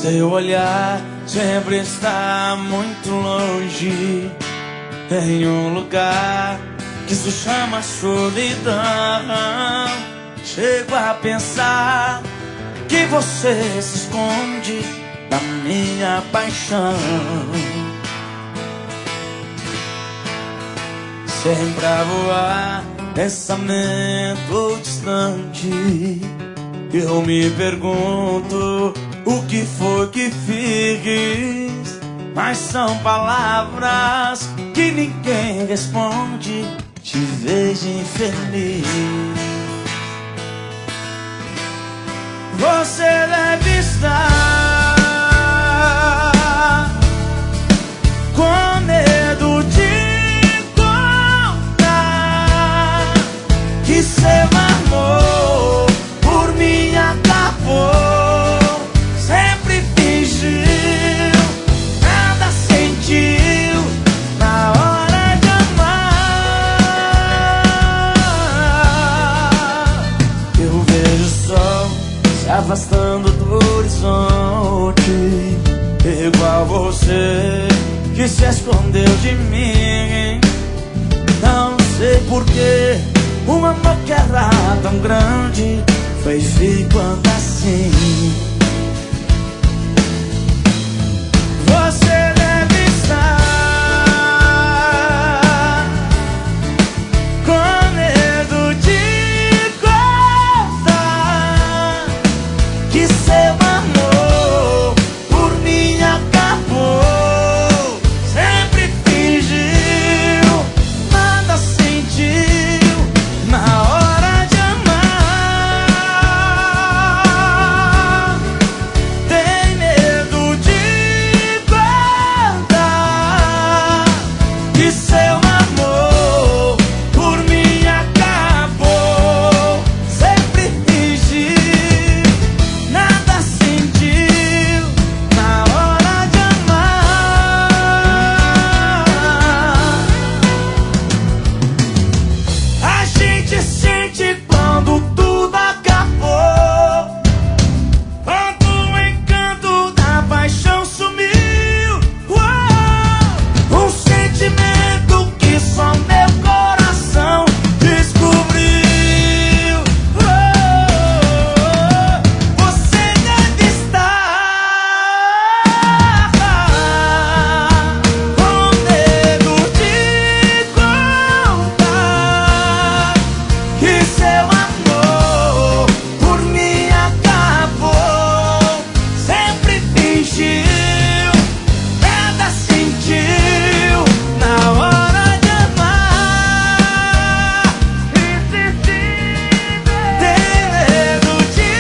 Seu olhar sempre está muito longe, em um lugar que se chama solidão. Chego a pensar que você se esconde da minha paixão. Sempre a voar, pensamento distante, eu me pergunto o que foi que fiz. Mas são palavras que ninguém responde. Te vejo infeliz. Você deve estar com medo de contar que seu amor por mim acabou. Sempre fingiu, nada sentiu na hora de amar. Eu vejo o sol se afastando do horizonte, igual você que se escondeu de mim. Não sei porquê, um amor que era tão grande foi ficando assim. Você deve estar com medo de contar que seu amor por mim acabou. Sempre fingiu, nada sentiu na hora de amar. Tem medo de guardar que seu amor por mim acabou. Sempre fingiu, nada sentiu na hora de amar. A gente sente quando tudo acabou, quando o encanto da paixão sumiu. Um sentimento que só meu coração descobriu. Você deve estar com medo de contar que seu amor por mim acabou. Sempre fingiu, nada sentiu na hora de amar. Tem medo de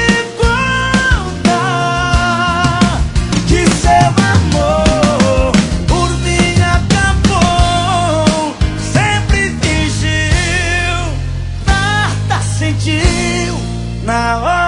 contar que seu amor por mim acabou. Sempre fingiu, nada sentiu na hora